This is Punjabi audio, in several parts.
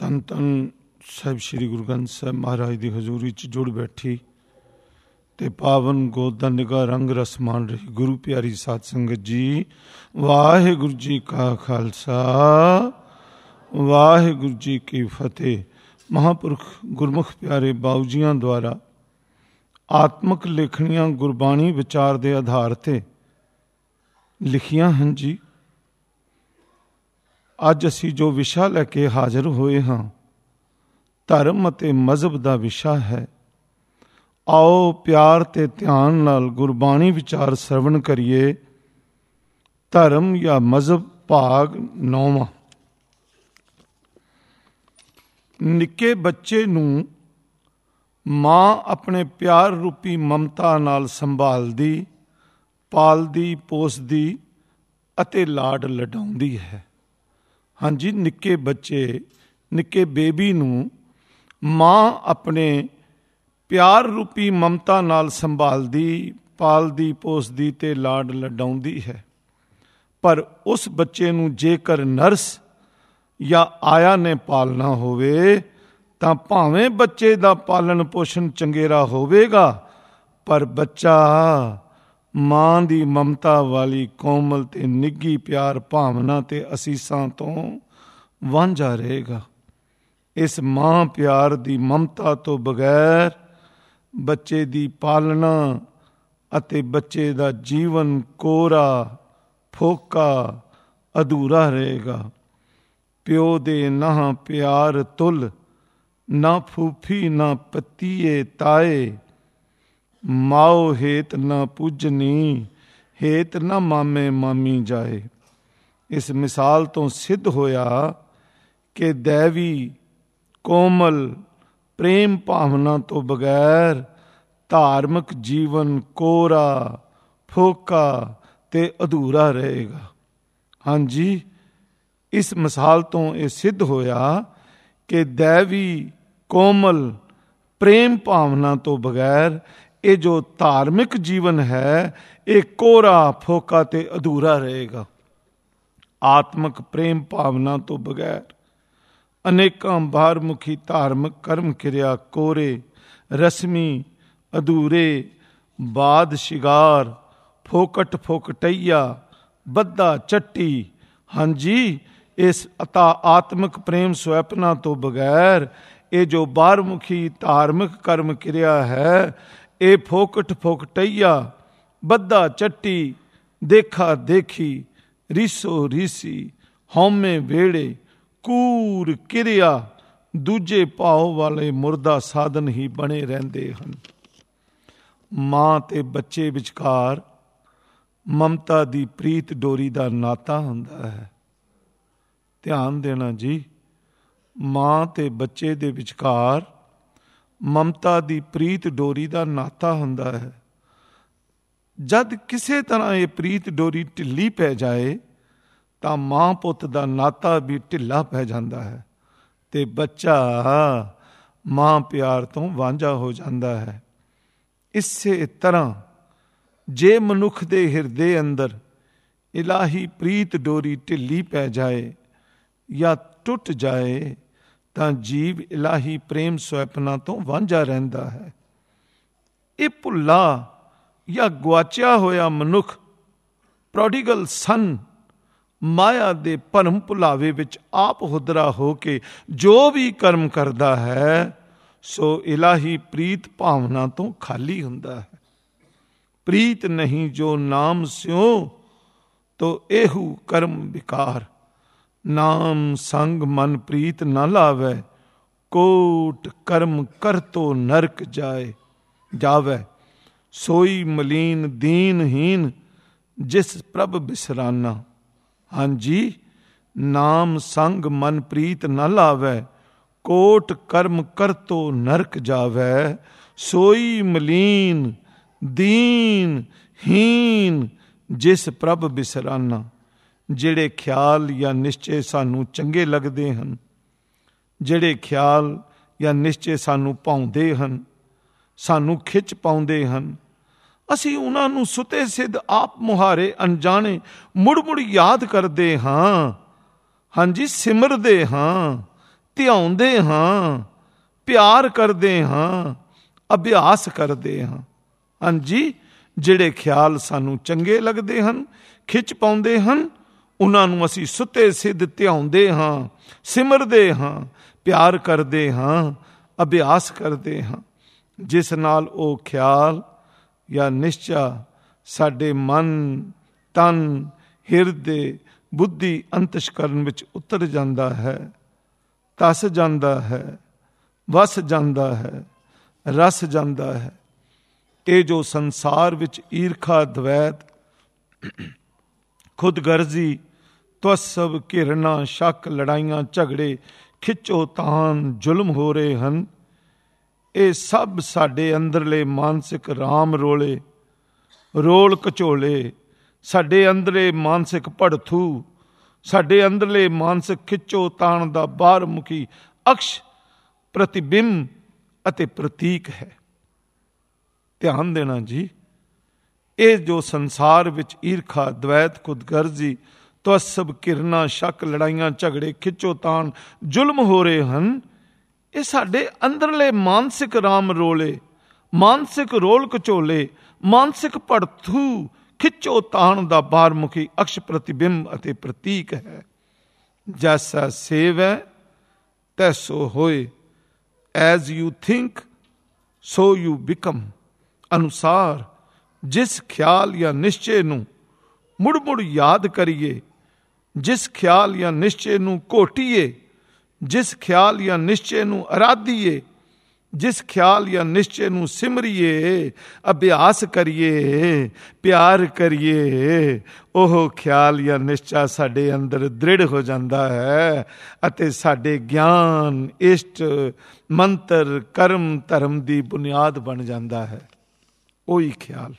ਧੰਨ ਧੰਨ ਸਾਹਿਬ ਸ੍ਰੀ ਗੁਰੂ ਗ੍ਰੰਥ ਸਾਹਿਬ ਮਹਾਰਾਜ ਦੀ ਹਜ਼ੂਰੀ 'ਚ ਜੁੜ ਬੈਠੀ ਤੇ ਪਾਵਨ ਗੋਦ ਦਾ ਨਿਗਾਹ ਰੰਗ ਰਸ ਮਾਣ ਰਹੀ ਗੁਰੂ ਪਿਆਰੀ ਸਾਧ ਸੰਗਤ ਜੀ। ਵਾਹਿਗੁਰੂ ਜੀ ਕਾ ਖਾਲਸਾ, ਵਾਹਿਗੁਰੂ ਜੀ ਕੀ ਫਤਿਹ। ਮਹਾਂਪੁਰਖ ਗੁਰਮੁਖ ਪਿਆਰੇ ਬਾਊ ਜੀਆਂ ਦੁਆਰਾ ਆਤਮਕ ਲੇਖਣੀਆਂ ਗੁਰਬਾਣੀ ਵਿਚਾਰ ਦੇ ਆਧਾਰ ਤੇ ਲਿਖੀਆਂ ਹਨ ਜੀ। ਅੱਜ ਅਸੀਂ ਜੋ ਵਿਸ਼ਾ ਲੈ ਕੇ ਹਾਜ਼ਰ ਹੋਏ ਹਾਂ, ਧਰਮ ਅਤੇ ਮਜ਼ਹਬ ਦਾ ਵਿਸ਼ਾ ਹੈ। ਆਓ ਪਿਆਰ ਤੇ ਧਿਆਨ ਨਾਲ ਗੁਰਬਾਣੀ ਵਿਚਾਰ ਸਰਵਣ ਕਰੀਏ। ਧਰਮ ਜਾਂ ਮਜ਼ਹਬ ਭਾਗ 9। ਨਿੱਕੇ ਬੱਚੇ ਨੂੰ ਮਾਂ ਆਪਣੇ ਪਿਆਰ ਰੂਪੀ ਮਮਤਾ ਨਾਲ ਸੰਭਾਲਦੀ, ਪਾਲਦੀ, ਪੋਸਦੀ ਅਤੇ ਲਾਡ ਲਡਾਉਂਦੀ ਹੈ। ਹਾਂਜੀ, ਨਿੱਕੇ ਬੱਚੇ, ਨਿੱਕੇ ਬੇਬੀ ਨੂੰ ਮਾਂ ਆਪਣੇ ਪਿਆਰ ਰੂਪੀ ਮਮਤਾ ਨਾਲ ਸੰਭਾਲਦੀ, ਪਾਲਦੀ, ਪੋਸਦੀ ਤੇ ਲਾਡ ਲਡਾਉਂਦੀ ਹੈ। ਪਰ ਉਸ ਬੱਚੇ ਨੂੰ ਜੇਕਰ ਨਰਸ ਜਾਂ ਆਇਆ ਨੇ ਪਾਲਣਾ ਹੋਵੇ ਤਾਂ ਭਾਵੇਂ ਬੱਚੇ ਦਾ ਪਾਲਣ ਪੋਸ਼ਣ ਚੰਗੇਰਾ ਹੋਵੇਗਾ, ਪਰ ਬੱਚਾ ਮਾਂ ਦੀ ਮਮਤਾ ਵਾਲੀ ਕੋਮਲ ਤੇ ਨਿੱਘੀ ਪਿਆਰ ਭਾਵਨਾ ਤੇ ਅਸੀਸਾਂ ਤੋਂ ਵਾਂਝਾ ਰਹੇਗਾ। ਇਸ ਮਾਂ ਪਿਆਰ ਦੀ ਮਮਤਾ ਤੋਂ ਬਗੈਰ ਬੱਚੇ ਦੀ ਪਾਲਣਾ ਅਤੇ ਬੱਚੇ ਦਾ ਜੀਵਨ ਕੋਰਾ, ਫੋਕਾ, ਅਧੂਰਾ ਰਹੇਗਾ। ਪਿਓ ਦੇ ਨਾ ਪਿਆਰ ਤੁਲ, ਨਾ ਫੂਫੀ ਨਾ ਪਤੀਏ ਤਾਏ, ਮਾਓ ਹੇਤ ਨਾ ਪੂਜਨੀ, ਹੇਤ ਨਾ ਮਾਮੇ ਮਾਮੀ ਜਾਏ। ਇਸ ਮਿਸਾਲ ਤੋਂ ਸਿੱਧ ਹੋਇਆ ਕਿ ਦੈਵੀ ਕੋਮਲ ਪ੍ਰੇਮ ਭਾਵਨਾ ਤੋਂ ਬਗੈਰ ਧਾਰਮਿਕ ਜੀਵਨ ਕੋਰਾ, ਫੋਕਾ ਤੇ ਅਧੂਰਾ ਰਹੇਗਾ। ਹਾਂਜੀ, ਇਸ ਮਿਸਾਲ ਤੋਂ ਇਹ ਸਿੱਧ ਹੋਇਆ ਕਿ ਦੈਵੀ ਕੋਮਲ ਪ੍ਰੇਮ ਭਾਵਨਾ ਤੋਂ ਬਗੈਰ ਇਹ ਜੋ ਧਾਰਮਿਕ ਜੀਵਨ ਹੈ, ਇਹ ਕੋਰਾ, ਫੋਕਾ ਤੇ ਅਧੂਰਾ ਰਹੇਗਾ। ਆਤਮਿਕ ਪ੍ਰੇਮ ਭਾਵਨਾ ਤੋਂ ਬਗੈਰ ਅਨੇਕਾਂ ਬਾਹਰਮੁਖੀ ਧਾਰਮਿਕ ਕਰਮ ਕਿਰਿਆ ਕੋਰੇ, ਰਸਮੀ, ਅਧੂਰੇ, ਬਾਦ ਸ਼ਿਗਾਰ, ਫੋਕਟ ਫੋਕਟਈਆ, ਬੱਧਾ ਚੱਟੀ। ਹਾਂਜੀ, ਇਸ ਆਤਮਿਕ ਪ੍ਰੇਮ ਸੁਐਪਨਾ ਤੋਂ ਬਗੈਰ ਇਹ ਜੋ ਬਾਹਰਮੁਖੀ ਧਾਰਮਿਕ ਕਰਮ ਕਿਰਿਆ ਹੈ, ਇਹ ਫੋਕਟ ਫੋਕਟਈਆ, ਬੱਧਾ ਚੱਟੀ, ਦੇਖਾ ਦੇਖੀ, ਰੀਸੋ ਰੀਸੀ, ਹਉਮੈ ਵੇੜੇ, ਕੂਰ ਕਿਰਿਆ, ਦੂਜੇ ਭਾਵ ਵਾਲੇ ਮੁਰਦਾ ਸਾਧਨ ਹੀ ਬਣੇ ਰਹਿੰਦੇ ਹਨ। ਮਾਂ ਤੇ ਬੱਚੇ ਵਿਚਕਾਰ ਮਮਤਾ ਦੀ ਪ੍ਰੀਤ ਡੋਰੀ ਦਾ ਨਾਤਾ ਹੁੰਦਾ ਹੈ। ਧਿਆਨ ਦੇਣਾ ਜੀ, ਮਾਂ ਤੇ ਬੱਚੇ ਦੇ ਵਿਚਕਾਰ ਮਮਤਾ ਦੀ ਪ੍ਰੀਤ ਡੋਰੀ ਦਾ ਨਾਤਾ ਹੁੰਦਾ ਹੈ। ਜਦ ਕਿਸੇ ਤਰ੍ਹਾਂ ਇਹ ਪ੍ਰੀਤ ਡੋਰੀ ਢਿੱਲੀ ਪੈ ਜਾਏ ਤਾਂ ਮਾਂ ਪੁੱਤ ਦਾ ਨਾਤਾ ਵੀ ਢਿੱਲਾ ਪੈ ਜਾਂਦਾ ਹੈ ਤੇ ਬੱਚਾ ਮਾਂ ਪਿਆਰ ਤੋਂ ਵਾਂਝਾ ਹੋ ਜਾਂਦਾ ਹੈ। ਇਸੇ ਤਰ੍ਹਾਂ ਜੇ ਮਨੁੱਖ ਦੇ ਹਿਰਦੇ ਅੰਦਰ ਇਲਾਹੀ ਪ੍ਰੀਤ ਡੋਰੀ ਢਿੱਲੀ ਪੈ ਜਾਏ ਜਾਂ ਟੁੱਟ ਜਾਏ ਤਾਂ ਜੀਵ ਇਲਾਹੀ ਪ੍ਰੇਮ ਸੁਐਪਨਾ ਤੋਂ ਵਾਂਝਾ ਰਹਿੰਦਾ ਹੈ। ਇਹ ਭੁੱਲਾ ਜਾਂ ਗੁਆਚਿਆ ਹੋਇਆ ਮਨੁੱਖ, ਪ੍ਰੋਡੀਗਲ ਸਨ, ਮਾਇਆ ਦੇ ਭਰਮ ਭੁਲਾਵੇ ਵਿੱਚ ਆਪ ਹੁਦਰਾ ਹੋ ਕੇ ਜੋ ਵੀ ਕਰਮ ਕਰਦਾ ਹੈ, ਸੋ ਇਲਾਹੀ ਪ੍ਰੀਤ ਭਾਵਨਾ ਤੋਂ ਖਾਲੀ ਹੁੰਦਾ ਹੈ। ਪ੍ਰੀਤ ਨਹੀਂ ਜੋ ਨਾਮ ਸਿਉ, ਤੋ ਇਹੂ ਕਰਮ ਵਿਕਾਰ। ਨਾਮ ਸੰਗ ਮਨ ਪ੍ਰੀਤ ਨਾ ਲਾਵੈ, ਕੋਟ ਕਰਮ ਕਰਤੋ ਨਰਕ ਜਾਵੈ। ਸੋਈ ਮਲੀਨ ਦੀਨਹੀਨ, ਜਿਸ ਪ੍ਰਭ ਬਿਸਰਾਨਾ। ਹਾਂਜੀ, ਨਾਮ ਸੰਗ ਮਨ ਪ੍ਰੀਤ ਨਾ ਲਾਵੈ, ਕੋਟ ਕਰਮ ਕਰਤੋ ਨਰਕ ਜਾਵੈ। ਸੋਈ ਮਲੀਨ ਦੀਨ ਹੀਨ, ਜਿਸ ਪ੍ਰਭ ਬਿਸਰਾਨਾ। ਜਿਹੜੇ ਖਿਆਲ ਜਾਂ ਨਿਸ਼ਚੇ ਸਾਨੂੰ ਚੰਗੇ ਲੱਗਦੇ ਹਨ, ਜਿਹੜੇ ਖਿਆਲ ਜਾਂ ਨਿਸ਼ਚੇ ਸਾਨੂੰ ਭਾਉਂਦੇ ਹਨ, ਸਾਨੂੰ ਖਿੱਚ ਪਾਉਂਦੇ ਹਨ, ਅਸੀਂ ਉਹਨਾਂ ਨੂੰ ਸੁਤੇ ਸਿੱਧ ਆਪ ਮੁਹਾਰੇ ਅਣਜਾਣੇ ਮੁੜ ਮੁੜ ਯਾਦ ਕਰਦੇ ਹਾਂ। ਹਾਂਜੀ, ਸਿਮਰਦੇ ਹਾਂ ਧਿਆਉਂਦੇ ਹਾਂ, ਪਿਆਰ ਕਰਦੇ ਹਾਂ, ਅਭਿਆਸ ਕਰਦੇ ਹਾਂ। ਹਾਂਜੀ, ਜਿਹੜੇ ਖਿਆਲ ਸਾਨੂੰ ਚੰਗੇ ਲੱਗਦੇ ਹਨ, ਖਿੱਚ ਪਾਉਂਦੇ ਹਨ, ਉਹਨਾਂ ਨੂੰ ਅਸੀਂ ਸੁੱਤੇ ਸਿੱਧ ਧਿਆਉਂਦੇ ਹਾਂ, ਸਿਮਰਦੇ ਹਾਂ, ਪਿਆਰ ਕਰਦੇ ਹਾਂ, ਅਭਿਆਸ ਕਰਦੇ ਹਾਂ, ਜਿਸ ਨਾਲ ਉਹ ਖਿਆਲ ਜਾਂ ਨਿਸ਼ਚਾ ਸਾਡੇ ਮਨ, ਤਨ, ਹਿਰਦੇ, ਬੁੱਧੀ, ਅੰਤਸ਼ਕਰਨ ਵਿੱਚ ਉਤਰ ਜਾਂਦਾ ਹੈ, ਧਸ ਜਾਂਦਾ ਹੈ, ਵਸ ਜਾਂਦਾ ਹੈ, ਰਸ ਜਾਂਦਾ ਹੈ। ਇਹ ਜੋ ਸੰਸਾਰ ਵਿੱਚ ਈਰਖਾ, ਦਵੈਤ, ਖੁਦਗਰਜ਼ੀ, ਤਵਸਬ, ਘਿਰਣਾ, ਸ਼ੱਕ, ਲੜਾਈਆਂ, ਝਗੜੇ, ਖਿੱਚੋ ਤਾਣ, ਜ਼ੁਲਮ ਹੋ ਰਹੇ ਹਨ, ਇਹ ਸਭ ਸਾਡੇ ਅੰਦਰਲੇ ਮਾਨਸਿਕ ਰਾਮ ਰੋਲੇ, ਰੋਲ ਕਚੋਲੇ, ਸਾਡੇ ਅੰਦਰਲੇ ਮਾਨਸਿਕ ਭੜਥੂ, ਸਾਡੇ ਅੰਦਰਲੇ ਮਾਨਸਿਕ ਖਿੱਚੋ ਤਾਣ ਦਾ ਬਾਹਰ ਮੁਖੀ ਅਕਸ਼, ਪ੍ਰਤੀਬਿੰਬ ਅਤੇ ਪ੍ਰਤੀਕ ਹੈ। ਧਿਆਨ ਦੇਣਾ ਜੀ, ਇਹ ਜੋ ਸੰਸਾਰ ਵਿੱਚ ਈਰਖਾ, ਦਵੈਤ, ਖੁਦਗਰਜ਼ੀ, ਤਵਸਬ, ਘਿਰਣਾ, ਸ਼ੱਕ, ਲੜਾਈਆਂ, ਝਗੜੇ, ਖਿੱਚੋ ਤਾਣ, ਜ਼ੁਲਮ ਹੋ ਰਹੇ ਹਨ, ਇਹ ਸਾਡੇ ਅੰਦਰਲੇ ਮਾਨਸਿਕ ਰਾਮ ਰੋਲੇ, ਮਾਨਸਿਕ ਰੋਲ ਕਚੋਲੇ, ਮਾਨਸਿਕ ਭੜਥੂ, ਖਿੱਚੋ ਤਾਣ ਦਾ ਬਾਹਰਮੁਖੀ ਅਕਸ਼, ਪ੍ਰਤੀਬਿੰਬ ਅਤੇ ਪ੍ਰਤੀਕ ਹੈ। ਜੈਸਾ ਸੇਵ ਹੈ ਤੈਸੋ ਹੋਏ, as you think so you become ਅਨੁਸਾਰ ਜਿਸ ਖਿਆਲ ਜਾਂ ਨਿਸ਼ਚੇ ਨੂੰ ਮੁੜ ਮੁੜ ਯਾਦ ਕਰੀਏ, ਜਿਸ ਖਿਆਲ ਜਾਂ ਨਿਸ਼ਚੇ ਨੂੰ ਘੋਟੀਏ, ਜਿਸ ਖਿਆਲ ਜਾਂ ਨਿਸ਼ਚੇ ਨੂੰ ਅਰਾਧੀਏ, ਜਿਸ ਖਿਆਲ ਜਾਂ ਨਿਸ਼ਚੇ ਨੂੰ ਸਿਮਰੀਏ, ਅਭਿਆਸ ਕਰੀਏ, ਪਿਆਰ ਕਰੀਏ, ਉਹ ਖਿਆਲ ਜਾਂ ਨਿਸ਼ਚਾ ਸਾਡੇ ਅੰਦਰ ਦ੍ਰਿੜ ਹੋ ਜਾਂਦਾ ਹੈ ਅਤੇ ਸਾਡੇ ਗਿਆਨ, ਇਸ਼ਟ, ਮੰਤਰ, ਕਰਮ, ਧਰਮ ਦੀ ਬੁਨਿਆਦ ਬਣ ਜਾਂਦਾ ਹੈ। ਉਹੀ ਖਿਆਲ।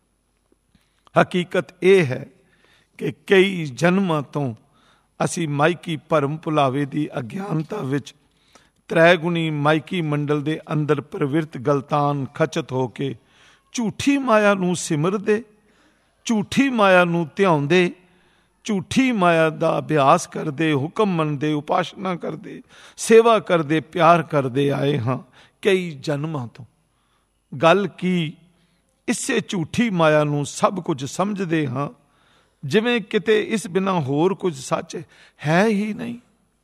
ਹਕੀਕਤ ਇਹ ਹੈ ਕਿ ਕਈ ਜਨਮਾਂ ਤੋਂ ਅਸੀਂ ਮਾਇਕੀ ਭਰਮ ਭੁਲਾਵੇ ਦੀ ਅਗਿਆਨਤਾ ਵਿੱਚ ਤ੍ਰੈਗੁਣੀ ਮਾਇਕੀ ਮੰਡਲ ਦੇ ਅੰਦਰ ਪ੍ਰਵਿਰਤ ਗਲਤਾਨ ਖਚਤ ਹੋ ਕੇ ਝੂਠੀ ਮਾਇਆ ਨੂੰ ਸਿਮਰਦੇ, ਝੂਠੀ ਮਾਇਆ ਨੂੰ ਧਿਆਉਂਦੇ, ਝੂਠੀ ਮਾਇਆ ਦਾ ਅਭਿਆਸ ਕਰਦੇ, ਹੁਕਮ ਮੰਨਦੇ, ਉਪਾਸਨਾ ਕਰਦੇ, ਸੇਵਾ ਕਰਦੇ, ਪਿਆਰ ਕਰਦੇ ਆਏ ਹਾਂ ਕਈ ਜਨਮਾਂ ਤੋਂ। ਗੱਲ ਕੀ, ਇਸੇ ਝੂਠੀ ਮਾਇਆ ਨੂੰ ਸਭ ਕੁਝ ਸਮਝਦੇ ਹਾਂ, ਜਿਵੇਂ ਕਿਤੇ ਇਸ ਬਿਨਾਂ ਹੋਰ ਕੁਝ ਸੱਚ ਹੈ ਹੀ ਨਹੀਂ।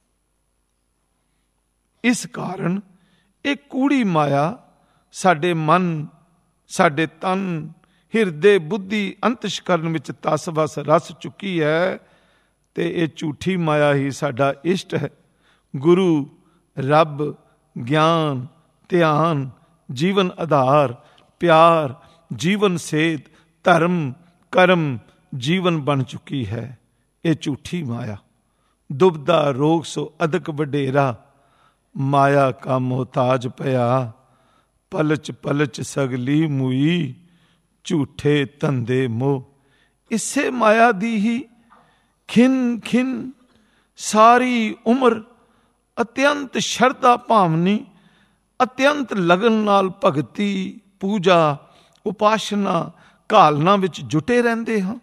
ਇਸ ਕਾਰਨ ਇਹ ਕੂੜੀ ਮਾਇਆ ਸਾਡੇ ਮਨ, ਸਾਡੇ ਤਨ, ਹਿਰਦੇ, ਬੁੱਧੀ, ਅੰਤਸ਼ਕਰਨ ਵਿੱਚ ਤਸ ਵਸ ਰਸ ਚੁੱਕੀ ਹੈ ਤੇ ਇਹ ਝੂਠੀ ਮਾਇਆ ਹੀ ਸਾਡਾ ਇਸ਼ਟ ਹੈ। ਗੁਰੂ, ਰੱਬ, ਗਿਆਨ, ਧਿਆਨ, ਜੀਵਨ ਆਧਾਰ, ਪਿਆਰ, ਜੀਵਨ ਸੇਧ, ਧਰਮ, ਕਰਮ, ਜੀਵਨ ਬਣ ਚੁੱਕੀ ਹੈ ਇਹ ਝੂਠੀ ਮਾਇਆ। ਦੁਬਦਾ ਰੋਗ ਸੋ ਅਦਕ ਵਡੇਰਾ, ਮਾਇਆ ਕਾ ਮੁਹਤਾਜ ਪਿਆ, ਪਲਚ ਪਲਚ ਸਗਲੀ ਮੁਈ, ਝੂਠੇ ਧੰਦੇ ਮੋਹ। ਇਸੇ ਮਾਇਆ ਦੀ ਹੀ ਖਿਨ ਖਿਨ ਸਾਰੀ ਉਮਰ ਅਤਿਅੰਤ ਸ਼ਰਧਾ ਭਾਵਨੀ, ਅਤਿਅੰਤ ਲਗਨ ਨਾਲ ਭਗਤੀ, ਪੂਜਾ, ਉਪਾਸਨਾ, ਘਾਲਨਾ ਵਿੱਚ ਜੁਟੇ ਰਹਿੰਦੇ ਹਾਂ।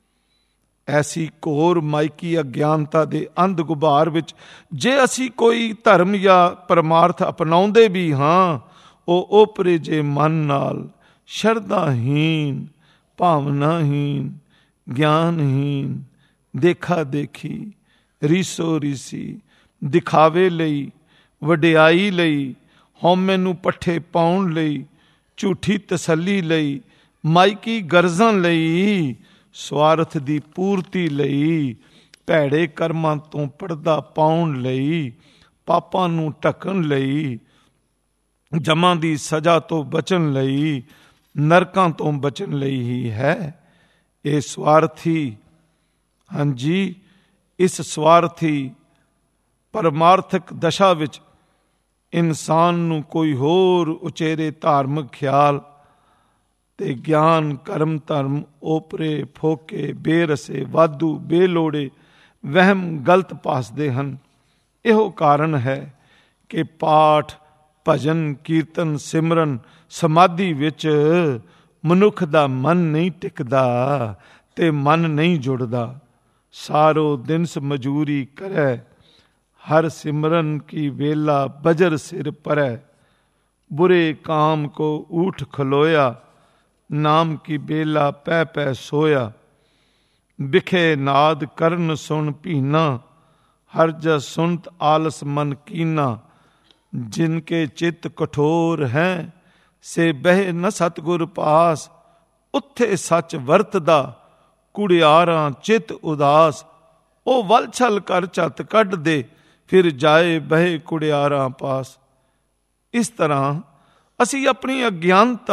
ਐਸੀ ਘੋਰ ਮਾਇਕੀ ਅਗਿਆਨਤਾ ਦੇ ਅੰਧ ਗੁਬਾਰ ਵਿੱਚ ਜੇ ਅਸੀਂ ਕੋਈ ਧਰਮ ਜਾਂ ਪਰਮਾਰਥ ਅਪਣਾਉਂਦੇ ਵੀ ਹਾਂ, ਉਹ ਓਪਰੇ ਜੇ ਮਨ ਨਾਲ ਸ਼ਰਧਾਹੀਨ, ਭਾਵਨਾਹੀਨ, ਗਿਆਨਹੀਨ, ਦੇਖਾ ਦੇਖੀ, ਰੀਸੋ ਰੀਸੀ, ਦਿਖਾਵੇ ਲਈ, ਵਡਿਆਈ ਲਈ, ਹਉਮੈ ਨੂੰ ਪੱਠੇ ਪਾਉਣ ਲਈ, ਝੂਠੀ ਤਸੱਲੀ ਲਈ, ਮਾਇਕੀ ਗਰਜ਼ਾਂ ਲਈ, ਸਵਾਰਥ ਦੀ ਪੂਰਤੀ ਲਈ, ਭੈੜੇ ਕਰਮਾਂ ਤੋਂ ਪਰਦਾ ਪਾਉਣ ਲਈ, ਪਾਪਾਂ ਨੂੰ ਢੱਕਣ ਲਈ, ਜਮਾਂ ਦੀ ਸਜ਼ਾ ਤੋਂ ਬਚਣ ਲਈ, ਨਰਕਾਂ ਤੋਂ ਬਚਣ ਲਈ ਹੀ ਹੈ। ਇਹ ਸਵਾਰਥੀ, ਹਾਂਜੀ, ਇਸ ਸਵਾਰਥੀ ਪਰਮਾਰਥਕ ਦਸ਼ਾ ਵਿੱਚ ਇਨਸਾਨ ਨੂੰ ਕੋਈ ਹੋਰ ਉਚੇਰੇ ਧਾਰਮਿਕ ਖਿਆਲ ਤੇ ਗਿਆਨ, ਕਰਮ, ਧਰਮ, ਓਪਰੇ, ਫੋਕੇ, ਬੇਰਸੇ, ਵਾਧੂ, ਬੇਲੋੜੇ ਵਹਿਮ ਗਲਤ ਭਾਸਦੇ ਹਨ। ਇਹੋ ਕਾਰਨ ਹੈ ਕਿ ਪਾਠ, ਭਜਨ, ਕੀਰਤਨ, ਸਿਮਰਨ, ਸਮਾਧੀ ਵਿੱਚ ਮਨੁੱਖ ਦਾ ਮਨ ਨਹੀਂ ਟਿਕਦਾ ਤੇ ਮਨ ਨਹੀਂ ਜੁੜਦਾ। ਸਾਰੋ ਦਿਨਸ ਮਜ਼ੂਰੀ ਕਰੈ, हर सिमरन की वेला बजर सिर परै, बुरे काम को ऊठ खलोया, नाम की बेला पै पै सोया। बिखे नाद करन सुन पीना, हर जस सुनत आलस मन कीना। जिनके चित्त कठोर हैं, से बह न सतगुर पास। उत्थे सच वरतदा, कुड़ियारां चित उदास। ओ वल छल कर झत कढ दे, फिर जाए बहे कुड़ियारां पास। इस तरह ਅਸੀਂ ਆਪਣੀ ਅਗਿਆਨਤਾ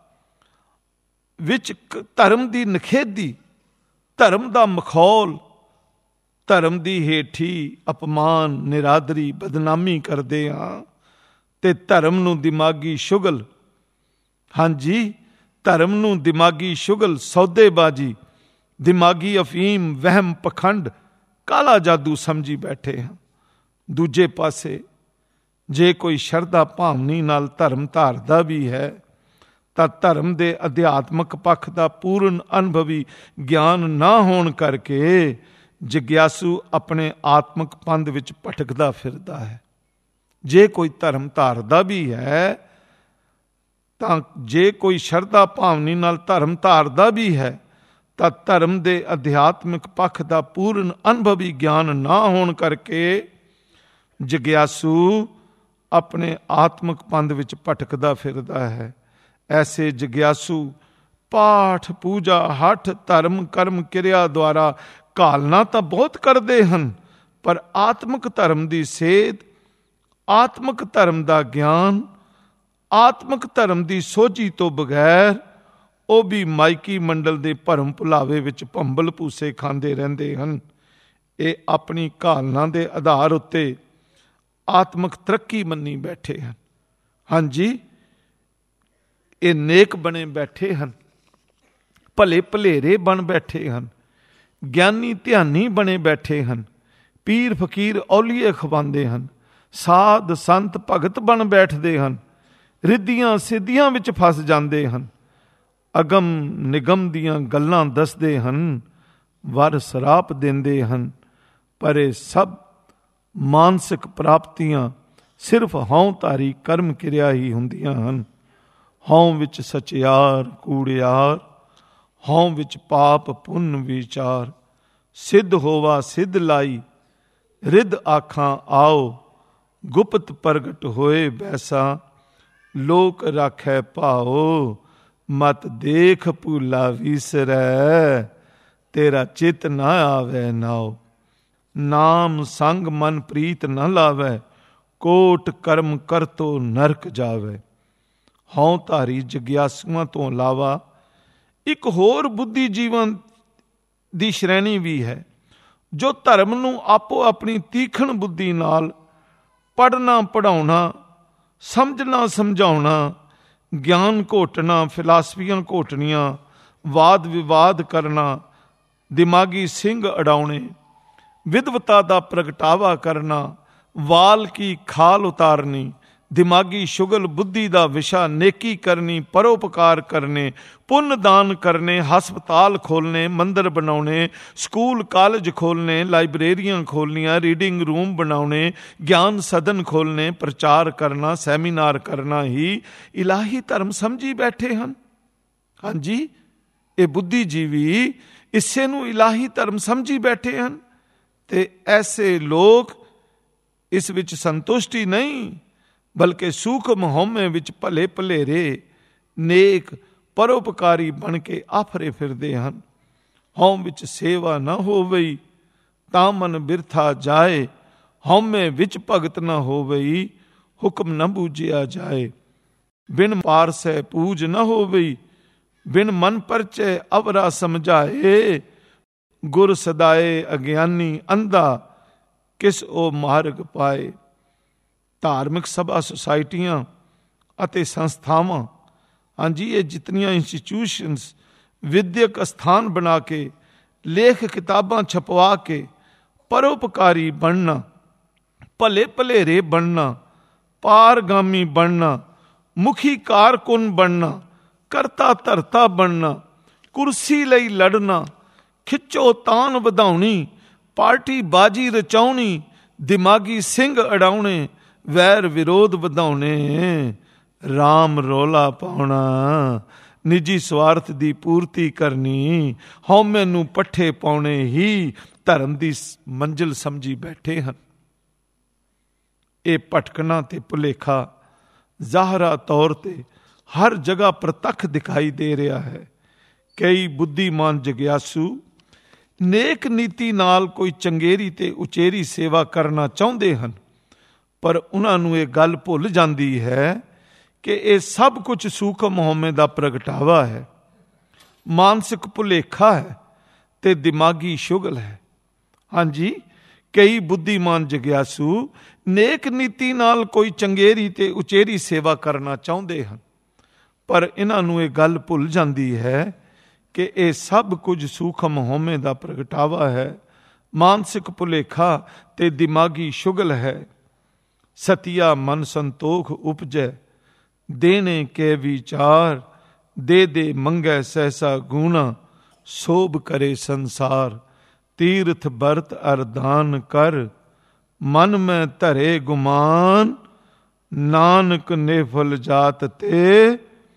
ਵਿੱਚ ਧਰਮ ਦੀ ਨਿਖੇਧੀ, ਧਰਮ ਦਾ ਮਖੌਲ, ਧਰਮ ਦੀ ਹੇਠੀ, ਅਪਮਾਨ, ਨਿਰਾਦਰੀ, ਬਦਨਾਮੀ ਕਰਦੇ ਹਾਂ ਤੇ ਧਰਮ ਨੂੰ ਦਿਮਾਗੀ ਸ਼ੁਗਲ, ਹਾਂਜੀ ਧਰਮ ਨੂੰ ਦਿਮਾਗੀ ਸ਼ੁਗਲ, ਸੌਦੇਬਾਜ਼ੀ, ਦਿਮਾਗੀ ਅਫੀਮ, ਵਹਿਮ, ਪਖੰਡ, ਕਾਲਾ ਜਾਦੂ ਸਮਝੀ ਬੈਠੇ ਹਾਂ। ਦੂਜੇ ਪਾਸੇ ਜੇ ਕੋਈ ਸ਼ਰਧਾ ਭਾਵਨੀ ਨਾਲ ਧਰਮ ਧਾਰਦਾ ਵੀ ਹੈ ਤਾਂ ਧਰਮ ਦੇ ਅਧਿਆਤਮਕ ਪੱਖ ਦਾ ਪੂਰਨ ਅਨੁਭਵੀ ਗਿਆਨ ਨਾ ਹੋਣ ਕਰਕੇ ਜਿਗਿਆਸੂ ਆਪਣੇ ਆਤਮਕ ਪੰਧ ਵਿੱਚ ਭਟਕਦਾ ਫਿਰਦਾ ਹੈ। ਜੇ ਕੋਈ ਧਰਮ ਧਾਰਦਾ ਵੀ ਹੈ ਤਾਂ ਜੇ ਕੋਈ ਸ਼ਰਧਾ ਭਾਵਨੀ ਨਾਲ ਧਰਮ ਧਾਰਦਾ ਵੀ ਹੈ ਤਾਂ ਧਰਮ ਦੇ ਅਧਿਆਤਮਿਕ ਪੱਖ ਦਾ ਪੂਰਨ ਅਨੁਭਵੀ ਗਿਆਨ ਨਾ ਹੋਣ ਕਰਕੇ ਜਿਗਿਆਸੂ ਆਪਣੇ ਆਤਮਿਕ ਪੰਧ ਵਿੱਚ ਭਟਕਦਾ ਫਿਰਦਾ ਹੈ। ਐਸੇ ਜਿਗਿਆਸੂ ਪਾਠ, ਪੂਜਾ, ਹਠ, ਧਰਮ, ਕਰਮ, ਕਿਰਿਆ ਦੁਆਰਾ ਘਾਲਣਾ ਤਾਂ ਬਹੁਤ ਕਰਦੇ ਹਨ, ਪਰ ਆਤਮਿਕ ਧਰਮ ਦੀ ਸੇਧ, ਆਤਮਿਕ ਧਰਮ ਦਾ ਗਿਆਨ, ਆਤਮਿਕ ਧਰਮ ਦੀ ਸੋਝੀ ਤੋਂ ਬਗੈਰ ਉਹ ਵੀ ਮਾਇਕੀ ਮੰਡਲ ਦੇ ਭਰਮ ਭੁਲਾਵੇ ਵਿੱਚ ਭੰਬਲ ਭੂਸੇ ਖਾਂਦੇ ਰਹਿੰਦੇ ਹਨ। ਇਹ ਆਪਣੀ ਘਾਲਣਾ ਦੇ ਆਧਾਰ ਉੱਤੇ ਆਤਮਿਕ ਤਰੱਕੀ ਮੰਨੀ ਬੈਠੇ ਹਨ। ਹਾਂਜੀ, ਇਹ ਨੇਕ ਬਣੇ ਬੈਠੇ ਹਨ, ਭਲੇ ਭਲੇਰੇ ਬਣ ਬੈਠੇ ਹਨ, ਗਿਆਨੀ ਧਿਆਨੀ ਬਣੇ ਬੈਠੇ ਹਨ, ਪੀਰ ਫਕੀਰ ਔਲੀਏ ਖਵਾਉਂਦੇ ਹਨ, ਸਾਧ ਸੰਤ ਭਗਤ ਬਣ ਬੈਠਦੇ ਹਨ, ਰਿੱਧੀਆਂ ਸਿੱਧੀਆਂ ਵਿੱਚ ਫਸ ਜਾਂਦੇ ਹਨ, ਅਗਮ ਨਿਗਮ ਦੀਆਂ ਗੱਲਾਂ ਦੱਸਦੇ ਹਨ, ਵਰ ਸਰਾਪ ਦਿੰਦੇ ਹਨ। ਪਰ ਇਹ ਸਭ ਮਾਨਸਿਕ ਪ੍ਰਾਪਤੀਆਂ ਸਿਰਫ ਹਉ ਧਾਰੀ ਕਰਮ ਕਿਰਿਆ ਹੀ ਹੁੰਦੀਆਂ ਹਨ। ਹਉ ਵਿੱਚ ਸਚਿਆਰ ਕੂੜਿਆਰ, ਹਉ ਵਿੱਚ ਪਾਪ ਪੁੰਨ ਵਿਚਾਰ। ਸਿੱਧ ਹੋਵਾ ਸਿੱਧ ਲਾਈ, ਰਿੱਧ ਆਖਾਂ ਆਓ। ਗੁਪਤ ਪ੍ਰਗਟ ਹੋਏ ਬੈਸਾ, ਲੋਕ ਰਾਖੈ ਭਾਓ। ਮਤ ਦੇਖ ਭੂਲਾ ਵਿਸਰੈ, ਤੇਰਾ ਚਿਤ ਨਾ ਆਵੈ ਨਾਉ। ਨਾਮ ਸੰਗ ਮਨ ਪ੍ਰੀਤ ਨ ਲਾਵੈ, ਕੋਟ ਕਰਮ ਕਰਤੋ ਨਰਕ ਜਾਵੈ। ਹਉ ਧਾਰੀ ਜਗਿਆਸੂਆਂ ਤੋਂ ਇਲਾਵਾ ਇੱਕ ਹੋਰ ਬੁੱਧੀ ਜੀਵਨ ਦੀ ਸ਼੍ਰੇਣੀ ਵੀ ਹੈ, ਜੋ ਧਰਮ ਨੂੰ ਆਪੋ ਆਪਣੀ ਤੀਖਣ ਬੁੱਧੀ ਨਾਲ ਪੜ੍ਹਨਾ ਪੜ੍ਹਾਉਣਾ, ਸਮਝਣਾ ਸਮਝਾਉਣਾ, ਗਿਆਨ ਘੋਟਣਾ, ਫਿਲਾਸਫੀਆਂ ਘੋਟਣੀਆਂ, ਵਾਦ ਵਿਵਾਦ ਕਰਨਾ, ਦਿਮਾਗੀ ਸਿੰਘ ਅਡਾਉਣੇ, ਵਿਦਵਤਾ ਦਾ ਪ੍ਰਗਟਾਵਾ ਕਰਨਾ, ਵਾਲ ਕੀ ਖਾਲ ਉਤਾਰਨੀ, ਦਿਮਾਗੀ ਸ਼ੁਗਲ ਬੁੱਧੀ ਦਾ ਵਿਸ਼ਾ ਨੇਕੀ ਕਰਨੀ, ਪਰਉਪਕਾਰ ਕਰਨੇ, ਪੁੰਨ ਦਾਨ ਕਰਨੇ, ਹਸਪਤਾਲ ਖੋਲ੍ਹਣੇ, ਮੰਦਰ ਬਣਾਉਣੇ, ਸਕੂਲ ਕਾਲਜ ਖੋਲ੍ਹਣੇ, ਲਾਇਬ੍ਰੇਰੀਆਂ ਖੋਲ੍ਹਣੀਆਂ, ਰੀਡਿੰਗ ਰੂਮ ਬਣਾਉਣੇ, ਗਿਆਨ ਸਦਨ ਖੋਲ੍ਹਣੇ, ਪ੍ਰਚਾਰ ਕਰਨਾ, ਸੈਮੀਨਾਰ ਕਰਨਾ ਹੀ ਇਲਾਹੀ ਧਰਮ ਸਮਝੀ ਬੈਠੇ ਹਨ। ਹਾਂਜੀ, ਇਹ ਬੁੱਧੀਜੀਵੀ ਇਸੇ ਨੂੰ ਇਲਾਹੀ ਧਰਮ ਸਮਝੀ ਬੈਠੇ ਹਨ ਤੇ ਐਸੇ ਲੋਕ ਇਸ ਵਿੱਚ ਸੰਤੁਸ਼ਟੀ ਨਹੀਂ, ਬਲਕਿ ਸੂਖਮ ਹਉਮੈ ਵਿੱਚ ਭਲੇ ਭਲੇਰੇ ਨੇਕ ਪਰਉਪਕਾਰੀ ਬਣ ਕੇ ਆਫਰੇ ਫਿਰਦੇ ਹਨ। ਹਉਮ ਵਿੱਚ ਸੇਵਾ ਨਾ ਹੋਵਈ ਤਾਂ ਮਨ ਬਿਰਥਾ ਜਾਏ, ਹਉਮੈ ਵਿੱਚ ਭਗਤ ਨਾ ਹੋਵਈ ਹੁਕਮ ਨਾ ਬੂਝਿਆ ਜਾਏ। ਬਿਨ ਪਾਰਸੈ ਪੂਜ ਨਾ ਹੋਵਈ, ਬਿਨ ਮਨ ਪਰਚੈ ਅਵਰਾ ਸਮਝਾਏ। ਗੁਰ ਸਦਾਏ ਅਗਿਆਨੀ ਅੰਧਾ, ਕਿਸ ਉਹ ਮਾਰਗ ਪਾਏ। ਧਾਰਮਿਕ ਸਭਾ, ਸੁਸਾਇਟੀਆਂ ਅਤੇ ਸੰਸਥਾਵਾਂ, ਹਾਂਜੀ ਇਹ ਜਿਤਨੀਆਂ ਇੰਸਟੀਚਿਊਸ਼ਨਸ, ਵਿਦਿਅਕ ਅਸਥਾਨ ਬਣਾ ਕੇ, ਲੇਖ ਕਿਤਾਬਾਂ ਛਪਵਾ ਕੇ ਪਰਉਪਕਾਰੀ ਬਣਨਾ, ਭਲੇ ਭਲੇਰੇ ਬਣਨਾ, ਪਾਰਗਾਮੀ ਬਣਨਾ, ਮੁਖੀ ਕਾਰਕੁਨ ਬਣਨਾ, ਕਰਤਾ ਧਰਤਾ ਬਣਨਾ, ਕੁਰਸੀ ਲਈ ਲੜਨਾ, ਖਿੱਚੋ ਤਾਨ ਵਧਾਉਣੀ, ਪਾਰਟੀ ਬਾਜੀ ਰਚਾਉਣੀ, ਦਿਮਾਗੀ ਸਿੰਘ ਅਡਾਉਣੇ, ਵੈਰ ਵਿਰੋਧ ਵਧਾਉਣੇ, ਰਾਮ ਰੌਲਾ ਪਾਉਣਾ, ਨਿੱਜੀ ਸਵਾਰਥ ਦੀ ਪੂਰਤੀ ਕਰਨੀ, ਹਉਮੈ ਨੂੰ ਪੱਠੇ ਪਾਉਣੇ ਹੀ ਧਰਮ ਦੀ ਮੰਜ਼ਿਲ ਸਮਝੀ ਬੈਠੇ ਹਨ। ਇਹ ਭਟਕਣਾ ਤੇ ਭੁਲੇਖਾ ਜ਼ਾਹਰਾ ਤੌਰ ਤੇ ਹਰ ਜਗ੍ਹਾ ਪ੍ਰਤੱਖ ਦਿਖਾਈ ਦੇ ਰਿਹਾ ਹੈ। ਕਈ ਬੁੱਧੀਮਾਨ ਜਗਿਆਸੂ ਨੇਕ ਨੀਤੀ ਨਾਲ ਕੋਈ ਚੰਗੇਰੀ ਤੇ ਉਚੇਰੀ ਸੇਵਾ ਕਰਨਾ ਚਾਹੁੰਦੇ ਹਨ, ਪਰ ਉਹਨਾਂ ਨੂੰ ਇਹ ਗੱਲ ਭੁੱਲ ਜਾਂਦੀ ਹੈ ਕਿ ਇਹ ਸਭ ਕੁਝ ਸੂਖਮ ਹਉਮੈ ਦਾ ਪ੍ਰਗਟਾਵਾ ਹੈ, ਮਾਨਸਿਕ ਭੁਲੇਖਾ ਹੈ ਤੇ ਦਿਮਾਗੀ ਸ਼ੁਗਲ ਹੈ। ਹਾਂਜੀ, ਕਈ ਬੁੱਧੀਮਾਨ ਜਗਿਆਸੂ ਨੇਕ ਨੀਤੀ ਨਾਲ ਕੋਈ ਚੰਗੇਰੀ ਤੇ ਉਚੇਰੀ ਸੇਵਾ ਕਰਨਾ ਚਾਹੁੰਦੇ ਹਨ, ਪਰ ਇਹਨਾਂ ਨੂੰ ਇਹ ਗੱਲ ਭੁੱਲ ਜਾਂਦੀ ਹੈ ਕਿ ਇਹ ਸਭ ਕੁਝ ਸੂਖਮ ਹਉਮੈ ਦਾ ਪ੍ਰਗਟਾਵਾ ਹੈ, ਮਾਨਸਿਕ ਭੁਲੇਖਾ ਤੇ ਦਿਮਾਗੀ ਸ਼ੁਗਲ ਹੈ। ਸਤਿਆ ਮਨ ਸੰਤੋਖ ਉਪਜੈ, ਦੇਣੇ ਕੇ ਵਿਚਾਰ, ਦੇ ਦੇ ਮੰਗੈ ਸਹਿਸਾ ਗੂਣਾ, ਸੋਭ ਕਰੇ ਸੰਸਾਰ। ਤੀਰਥ ਬਰਤ ਅਰਦਾਨ ਕਰ, ਮਨ ਮੈਂ ਧਰੇ ਗੁਮਾਨ, ਨਾਨਕ ਨਿਫਲ ਜਾਤ ਤੇ,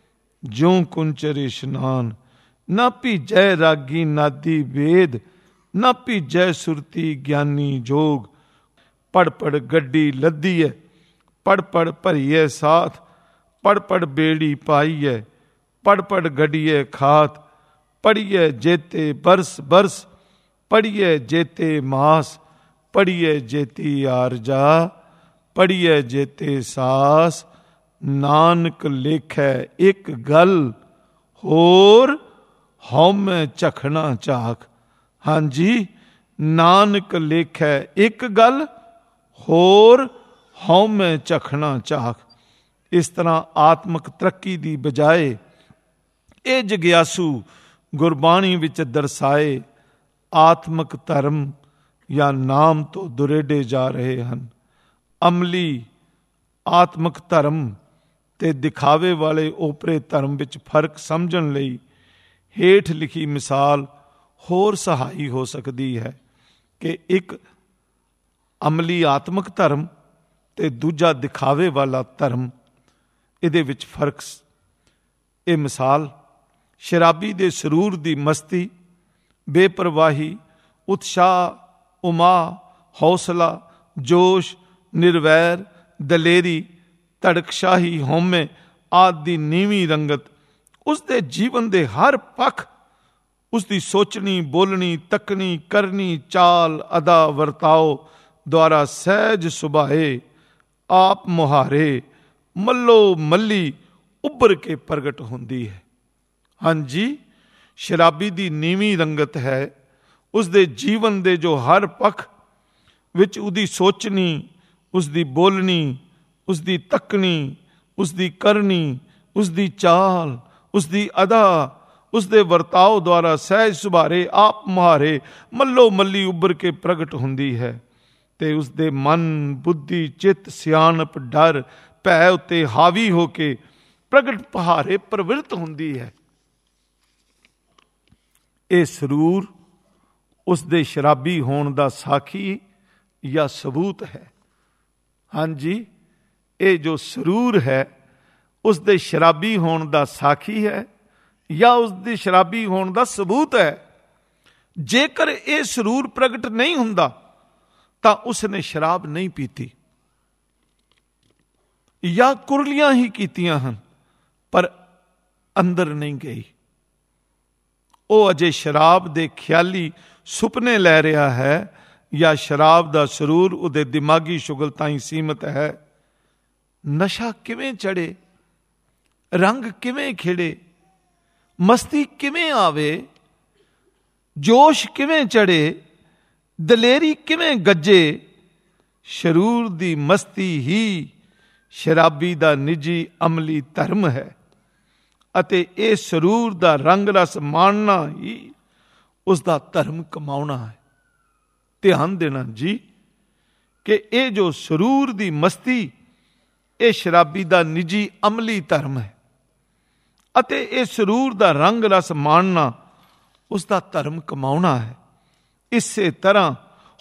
ਜਿਉ ਕੁੰਚਰ ਇਸ਼ਨਾਨ। ਨਾ ਭੀਜੈ ਰਾਗੀ ਨਾਦੀ ਵੇਦ, ਨਾ ਭੀਜੈ ਸੁਰਤੀ ਗਿਆਨੀ ਜੋਗ। ਪੜ ਪੜ ਗੱਡੀ ਲੱਦੀਐ, ਪੜ ਪੜ ਭਰੀਐ ਸਾਥ, ਪੜ ਪੜ ਬੇੜੀ ਪਾਈਐ, ਪੜ ਪੜ ਗੱਡੀਐ ਖਾਤ। ਪੜੀਐ ਜੇਤੇ ਬਰਸ ਬਰਸ, ਪੜੀਐ ਜੇਤੇ ਮਾਸ, ਪੜੀਐ ਜੇਤੀ ਆਰਜਾ, ਪੜੀਐ ਜੇਤੇ ਸਾਸ। ਨਾਨਕ ਲੇਖੈ ਇੱਕ ਗੱਲ, ਹੋਰ ਹਉਮੈ ਝਖਣਾ ਝਾਕ। ਹਾਂਜੀ, ਨਾਨਕ ਲੇਖੈ ਇੱਕ ਗੱਲ, ਹੋਰ ਹਉਮੈ ਝਖਣਾ ਝਾਕ। ਇਸ ਤਰ੍ਹਾਂ ਆਤਮਿਕ ਤਰੱਕੀ ਦੀ ਬਜਾਏ ਇਹ ਜਗਿਆਸੂ ਗੁਰਬਾਣੀ ਵਿੱਚ ਦਰਸਾਏ ਆਤਮਿਕ ਧਰਮ ਜਾਂ ਨਾਮ ਤੋਂ ਦੁਰੇਡੇ ਜਾ ਰਹੇ ਹਨ। ਅਮਲੀ ਆਤਮਿਕ ਧਰਮ ਤੇ ਦਿਖਾਵੇ ਵਾਲੇ ਓਪਰੇ ਧਰਮ ਵਿੱਚ ਫਰਕ ਸਮਝਣ ਲਈ ਹੇਠ ਲਿਖੀ ਮਿਸਾਲ ਹੋਰ ਸਹਾਈ ਹੋ ਸਕਦੀ ਹੈ ਕਿ ਇੱਕ ਅਮਲੀ ਆਤਮਿਕ ਧਰਮ ਤੇ ਦੂਜਾ ਦਿਖਾਵੇ ਵਾਲਾ ਧਰਮ, ਇਹਦੇ ਵਿੱਚ ਫਰਕ। ਇਹ ਮਿਸਾਲ ਸ਼ਰਾਬੀ ਦੇ ਸਰੂਰ ਦੀ ਮਸਤੀ, ਬੇਪਰਵਾਹੀ, ਉਤਸ਼ਾਹ, ਉਮਾ, ਹੌਸਲਾ, ਜੋਸ਼, ਨਿਰਵੈਰ, ਦਲੇਰੀ, ਧੜਕਸ਼ਾਹੀ, ਹਉਮੈ ਆਦਿ ਦੀ ਨੀਵੀਂ ਰੰਗਤ ਉਸ ਦੇ ਜੀਵਨ ਦੇ ਹਰ ਪੱਖ, ਉਸ ਦੀ ਸੋਚਣੀ, ਬੋਲਣੀ, ਤੱਕਣੀ, ਕਰਨੀ, ਚਾਲ, ਅਦਾ, ਵਰਤਾਓ ਦੁਆਰਾ ਸਹਿਜ ਸੁਭਾਏ, ਆਪ ਮੁਹਾਰੇ, ਮੱਲੋ ਮੱਲੀ ਉੱਭਰ ਕੇ ਪ੍ਰਗਟ ਹੁੰਦੀ ਹੈ। ਹਾਂਜੀ, ਸ਼ਰਾਬੀ ਦੀ ਨੀਵੀਂ ਰੰਗਤ ਹੈ ਉਸ ਦੇ ਜੀਵਨ ਦੇ ਜੋ ਹਰ ਪੱਖ ਵਿੱਚ ਉਹਦੀ ਸੋਚਣੀ, ਉਸ ਦੀ ਬੋਲਣੀ, ਉਸ ਦੀ ਤੱਕਣੀ, ਉਸ ਦੀ ਕਰਨੀ, ਉਸ ਦੀ ਚਾਲ, ਉਸ ਦੀ ਅਦਾ, ਉਸ ਦੇ ਵਰਤਾਓ ਦੁਆਰਾ ਸਹਿਜ ਸੁਭਾਰੇ, ਆਪ ਮੁਹਾਰੇ, ਮੱਲੋ ਮੱਲੀ ਉੱਭਰ ਕੇ ਪ੍ਰਗਟ ਹੁੰਦੀ ਹੈ। ਤੇ ਉਸ ਦੇ ਮਨ, ਬੁੱਧੀ, ਚਿੱਤ, ਸਿਆਣਪ, ਡਰ, ਭੈ ਉੱਤੇ ਹਾਵੀ ਹੋ ਕੇ ਪ੍ਰਗਟ ਪਹਾਰੇ ਪ੍ਰਵਿਰਤ ਹੁੰਦੀ ਹੈ। ਇਹ ਸਰੂਰ ਉਸ ਦੇ ਸ਼ਰਾਬੀ ਹੋਣ ਦਾ ਸਾਖੀ ਜਾਂ ਸਬੂਤ ਹੈ। ਹਾਂਜੀ, ਇਹ ਜੋ ਸਰੂਰ ਹੈ ਉਸ ਦੇ ਸ਼ਰਾਬੀ ਹੋਣ ਦਾ ਸਾਖੀ ਹੈ ਜਾਂ ਉਸ ਦੇ ਸ਼ਰਾਬੀ ਹੋਣ ਦਾ ਸਬੂਤ ਹੈ। ਜੇਕਰ ਇਹ ਸਰੂਰ ਪ੍ਰਗਟ ਨਹੀਂ ਹੁੰਦਾ ਤਾਂ ਉਸ ਨੇ ਸ਼ਰਾਬ ਨਹੀਂ ਪੀਤੀ ਜਾਂ ਕੁਰਲੀਆਂ ਹੀ ਕੀਤੀਆਂ ਹਨ ਪਰ ਅੰਦਰ ਨਹੀਂ ਗਈ। ਉਹ ਅਜੇ ਸ਼ਰਾਬ ਦੇ ਖਿਆਲੀ ਸੁਪਨੇ ਲੈ ਰਿਹਾ ਹੈ ਜਾਂ ਸ਼ਰਾਬ ਦਾ ਸਰੂਰ ਉਹਦੇ ਦਿਮਾਗੀ ਸ਼ੁਗਲ ਤਾਈਂ ਸੀਮਤ ਹੈ। ਨਸ਼ਾ ਕਿਵੇਂ ਚੜੇ, ਰੰਗ ਕਿਵੇਂ ਖਿੜੇ, ਮਸਤੀ ਕਿਵੇਂ ਆਵੇ, ਜੋਸ਼ ਕਿਵੇਂ ਚੜੇ, ਦਲੇਰੀ ਕਿਵੇਂ ਗੱਜੇ। ਸਰੂਰ ਦੀ ਮਸਤੀ ਹੀ ਸ਼ਰਾਬੀ ਦਾ ਨਿੱਜੀ ਅਮਲੀ ਧਰਮ ਹੈ ਅਤੇ ਇਹ ਸਰੂਰ ਦਾ ਰੰਗ ਰਸ ਮਾਣਨਾ ਹੀ ਉਸ ਦਾ ਧਰਮ ਕਮਾਉਣਾ ਹੈ। ਧਿਆਨ ਦੇਣਾ ਜੀ ਕਿ ਇਹ ਜੋ ਸਰੂਰ ਦੀ ਮਸਤੀ, ਇਹ ਸ਼ਰਾਬੀ ਦਾ ਨਿੱਜੀ ਅਮਲੀ ਧਰਮ ਹੈ ਅਤੇ ਇਹ ਸਰੂਰ ਦਾ ਰੰਗ ਰਸ ਮਾਣਨਾ ਉਸ ਦਾ ਧਰਮ ਕਮਾਉਣਾ ਹੈ। ਇਸੇ ਤਰ੍ਹਾਂ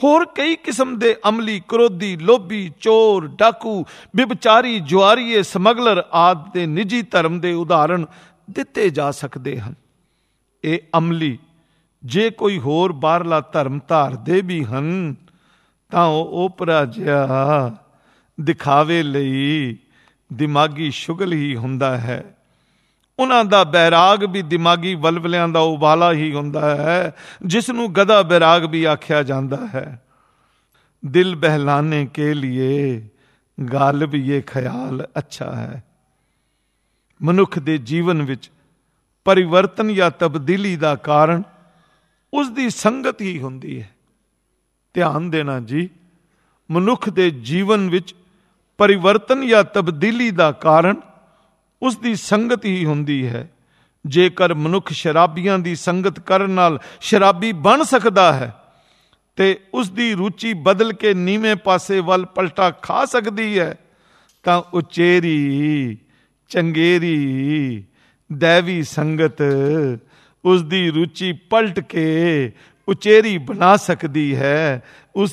ਹੋਰ ਕਈ ਕਿਸਮ ਦੇ ਅਮਲੀ, ਕਰੋਧੀ, ਲੋਭੀ, ਚੋਰ, ਡਾਕੂ, ਵਿਭਚਾਰੀ, ਜੁਆਰੀਏ, ਸਮਗਲਰ ਆਦਿ ਦੇ ਨਿੱਜੀ ਧਰਮ ਦੇ ਉਦਾਹਰਣ ਦਿੱਤੇ ਜਾ ਸਕਦੇ ਹਨ। ਇਹ ਅਮਲੀ ਜੇ ਕੋਈ ਹੋਰ ਬਾਹਰਲਾ ਧਰਮ ਧਾਰਦੇ ਵੀ ਹਨ ਤਾਂ ਉਹ ਓਪਰਾ ਜਿਹਾ ਦਿਖਾਵੇ ਲਈ ਦਿਮਾਗੀ ਸ਼ੁਗਲ ਹੀ ਹੁੰਦਾ ਹੈ। ਉਹਨਾਂ ਦਾ ਬੈਰਾਗ ਵੀ ਦਿਮਾਗੀ ਵਲਵਲਿਆਂ ਦਾ ਉਬਾਲਾ ਹੀ ਹੁੰਦਾ ਹੈ, ਜਿਸ ਨੂੰ ਗਦਾ ਬੈਰਾਗ ਵੀ ਆਖਿਆ ਜਾਂਦਾ ਹੈ। ਦਿਲ ਬਹਿਲਾਨੇ ਕੇ लिए ਗਾਲਿਬ ਇਹ ਖਿਆਲ ਅੱਛਾ ਹੈ। ਮਨੁੱਖ ਦੇ ਜੀਵਨ ਵਿੱਚ ਪਰਿਵਰਤਨ ਜਾਂ ਤਬਦੀਲੀ ਦਾ ਕਾਰਨ ਉਸ ਦੀ ਸੰਗਤ ਹੀ ਹੁੰਦੀ ਹੈ। ਧਿਆਨ ਦੇਣਾ ਜੀ, ਮਨੁੱਖ ਦੇ ਜੀਵਨ ਵਿੱਚ ਪਰਿਵਰਤਨ ਜਾਂ ਤਬਦੀਲੀ ਦਾ ਕਾਰਨ ਉਸ ਦੀ ਸੰਗਤ ਹੀ ਹੁੰਦੀ ਹੈ। ਜੇਕਰ ਮਨੁੱਖ ਸ਼ਰਾਬੀਆਂ ਦੀ ਸੰਗਤ ਕਰਨ ਨਾਲ ਸ਼ਰਾਬੀ ਬਣ ਸਕਦਾ ਹੈ ਤੇ ਉਸ ਦੀ ਰੁਚੀ ਬਦਲ ਕੇ ਨੀਵੇਂ ਪਾਸੇ ਵੱਲ ਪਲਟਾ ਖਾ ਸਕਦੀ ਹੈ, ਤਾਂ ਉਚੇਰੀ, ਚੰਗੇਰੀ, ਦੈਵੀ ਸੰਗਤ ਉਸ ਦੀ ਰੁਚੀ ਪਲਟ ਕੇ ਉਚੇਰੀ ਬਣਾ ਸਕਦੀ ਹੈ।